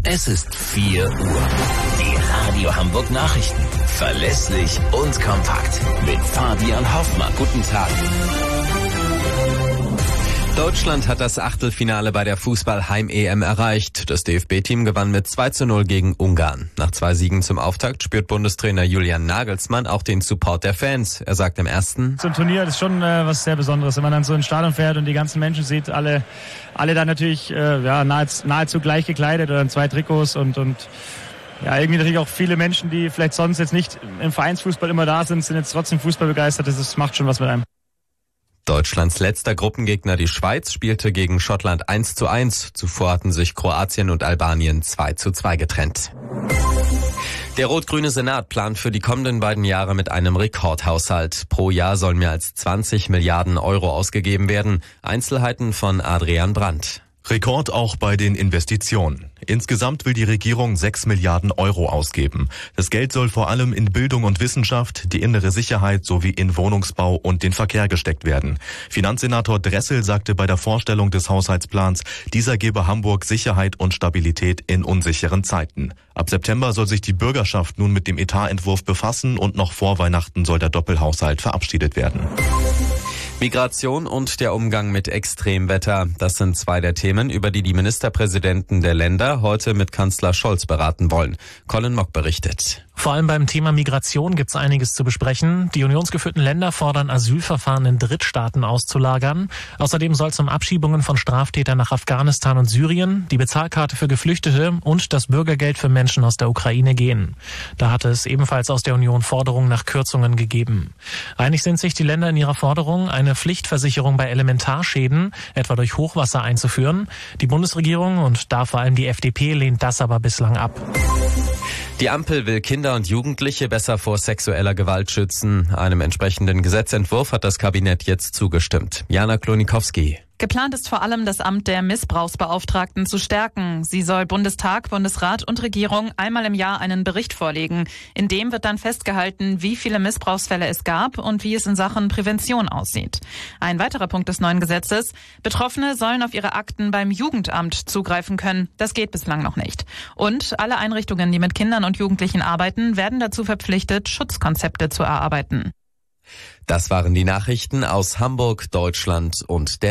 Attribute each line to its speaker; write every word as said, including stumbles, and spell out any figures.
Speaker 1: Es ist vier Uhr. Die Radio Hamburg Nachrichten. Verlässlich und kompakt. Mit Fabian Hoffmann. Guten Tag.
Speaker 2: Deutschland hat das Achtelfinale bei der Fußball-Heim-E M erreicht. Das D F B-Team gewann mit zwei zu null gegen Ungarn. Nach zwei Siegen zum Auftakt spürt Bundestrainer Julian Nagelsmann auch den Support der Fans. Er sagt im ersten:
Speaker 3: So ein Turnier ist schon äh, was sehr Besonderes, wenn man dann so ins Stadion fährt und die ganzen Menschen sieht, alle alle da natürlich äh, ja, nahezu, nahezu gleich gekleidet oder in zwei Trikots und und ja, irgendwie natürlich auch viele Menschen, die vielleicht sonst jetzt nicht im Vereinsfußball immer da sind, sind jetzt trotzdem Fußball begeistert. Das macht schon was mit einem.
Speaker 2: Deutschlands letzter Gruppengegner, die Schweiz, spielte gegen Schottland eins zu eins. Zuvor hatten sich Kroatien und Albanien zwei zu zwei getrennt. Der rot-grüne Senat plant für die kommenden beiden Jahre mit einem Rekordhaushalt. Pro Jahr sollen mehr als zwanzig Milliarden Euro ausgegeben werden. Einzelheiten von Adrian Brandt.
Speaker 4: Rekord auch bei den Investitionen. Insgesamt will die Regierung sechs Milliarden Euro ausgeben. Das Geld soll vor allem in Bildung und Wissenschaft, die innere Sicherheit sowie in Wohnungsbau und den Verkehr gesteckt werden. Finanzsenator Dressel sagte bei der Vorstellung des Haushaltsplans, dieser gebe Hamburg Sicherheit und Stabilität in unsicheren Zeiten. Ab September soll sich die Bürgerschaft nun mit dem Etatentwurf befassen und noch vor Weihnachten soll der Doppelhaushalt verabschiedet werden.
Speaker 2: Migration und der Umgang mit Extremwetter. Das sind zwei der Themen, über die die Ministerpräsidenten der Länder heute mit Kanzler Scholz beraten wollen. Colin Mock berichtet.
Speaker 5: Vor allem beim Thema Migration gibt es einiges zu besprechen. Die unionsgeführten Länder fordern, Asylverfahren in Drittstaaten auszulagern. Außerdem soll es um Abschiebungen von Straftätern nach Afghanistan und Syrien, die Bezahlkarte für Geflüchtete und das Bürgergeld für Menschen aus der Ukraine gehen. Da hatte es ebenfalls aus der Union Forderungen nach Kürzungen gegeben. Einig sind sich die Länder in ihrer Forderung, eine Pflichtversicherung bei Elementarschäden, etwa durch Hochwasser, einzuführen. Die Bundesregierung und da vor allem die F D P lehnt das aber bislang ab.
Speaker 2: Die Ampel will Kinder und Jugendliche besser vor sexueller Gewalt schützen. Einem entsprechenden Gesetzentwurf hat das Kabinett jetzt zugestimmt. Jana Klonikowski.
Speaker 6: Geplant ist vor allem, das Amt der Missbrauchsbeauftragten zu stärken. Sie soll Bundestag, Bundesrat und Regierung einmal im Jahr einen Bericht vorlegen. In dem wird dann festgehalten, wie viele Missbrauchsfälle es gab und wie es in Sachen Prävention aussieht. Ein weiterer Punkt des neuen Gesetzes: Betroffene sollen auf ihre Akten beim Jugendamt zugreifen können. Das geht bislang noch nicht. Und alle Einrichtungen, die mit Kindern und Jugendlichen arbeiten, werden dazu verpflichtet, Schutzkonzepte zu erarbeiten.
Speaker 2: Das waren die Nachrichten aus Hamburg, Deutschland und der